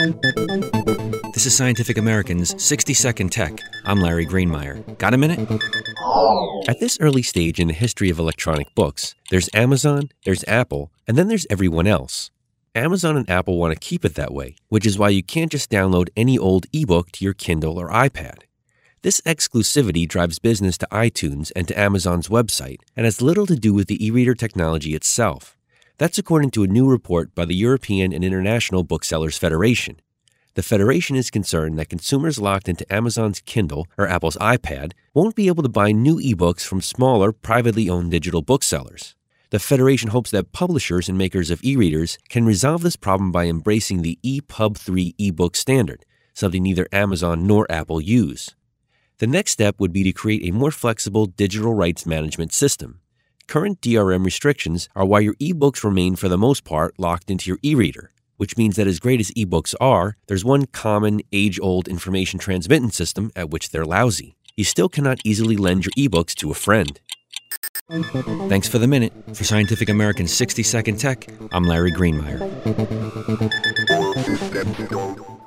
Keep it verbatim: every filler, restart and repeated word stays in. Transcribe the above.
This is Scientific American's sixty second Tech. I'm Larry Greenmeyer. Got a minute? At this early stage in the history of electronic books, there's Amazon, there's Apple, and then there's everyone else. Amazon and Apple want to keep it that way, which is why you can't just download any old ebook to your Kindle or iPad. This exclusivity drives business to iTunes and to Amazon's website and has little to do with the e-reader technology itself. That's according to a new report by the European and International Booksellers Federation. The Federation is concerned that consumers locked into Amazon's Kindle or Apple's iPad won't be able to buy new ebooks from smaller, privately owned digital booksellers. The Federation hopes that publishers and makers of e-readers can resolve this problem by embracing the E P U B three ebook standard, something neither Amazon nor Apple use. The next step would be to create a more flexible digital rights management system. Current D R M restrictions are why your ebooks remain for the most part locked into your e-reader, which means that as great as ebooks are, there's one common, age-old information transmitting system at which they're lousy. You still cannot easily lend your ebooks to a friend. Thanks for the minute. For Scientific American's sixty second Tech, I'm Larry Greenmeyer.